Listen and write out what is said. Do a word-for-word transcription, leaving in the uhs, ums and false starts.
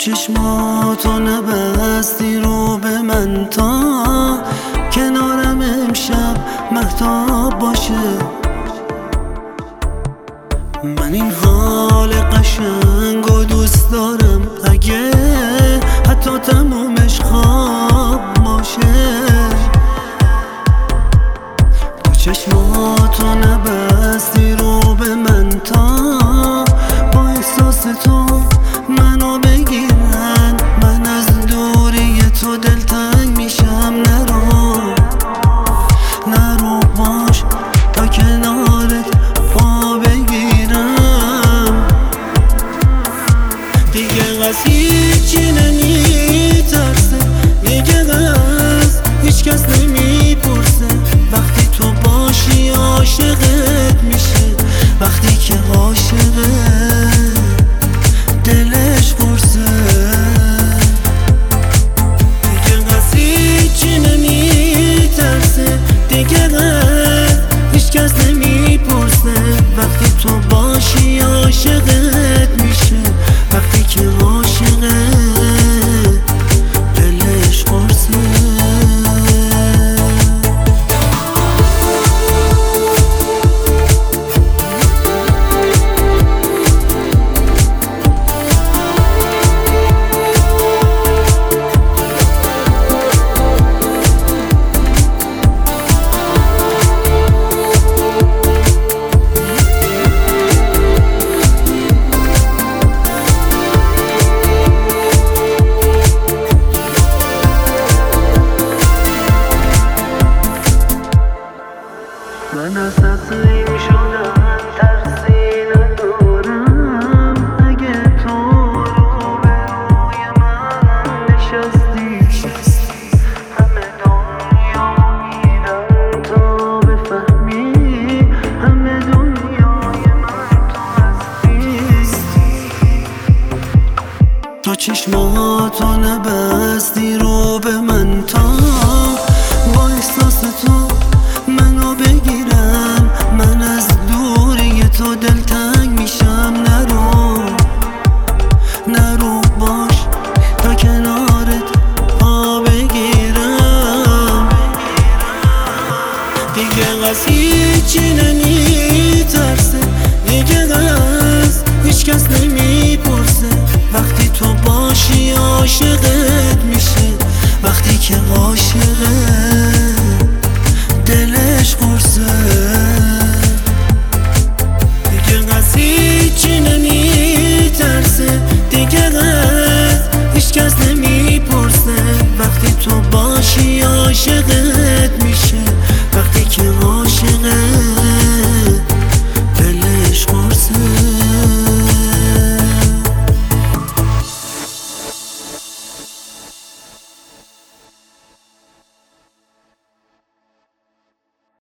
چشماتو نبستی رو به من تا کنارم امشب مهتاب باشه. من این حال قشنگو دوست دارم اگه حتی تمومش خواب باشه. تو چشماتو نبستی رو به من تا با احساس تو منو بگیرن. من از دوری تو دلتنگ میشم. نرو نرو باش تا کنارت پا بگیرم. دیگه از هیچی نمیترسه، دیگه از هیچ کس نمیپرسه. وقتی تو باشی عاشقت میشه، وقتی که عاشقه دلش پرسه. دیگه از هیچی نمیترسه، دیگه از هیچ کس نمیپرسه. وقتی تو باشی عاشقت میشه، وقتی که عاشقه دلش پرسه. من از تسلیم شدم ترسی ندارم. اگه تو رو به روی من نشستی، همه دنیا میرن تا بفهمی همه دنیای من تو هستی. تو چشماتو نبستی رو به